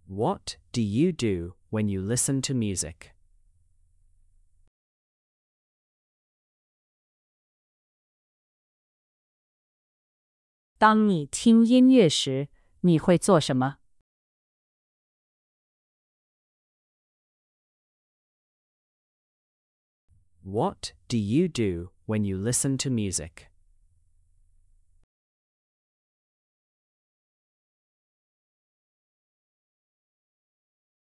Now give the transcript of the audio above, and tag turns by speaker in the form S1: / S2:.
S1: What do you do when you listen to music?
S2: 当你听音乐时，你会做什么？
S1: What do you do when you listen to music?